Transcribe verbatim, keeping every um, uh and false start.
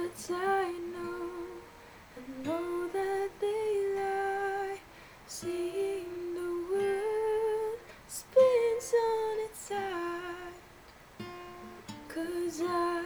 But I know, I know that they lie, seeing the world spins on its side. 'Cause I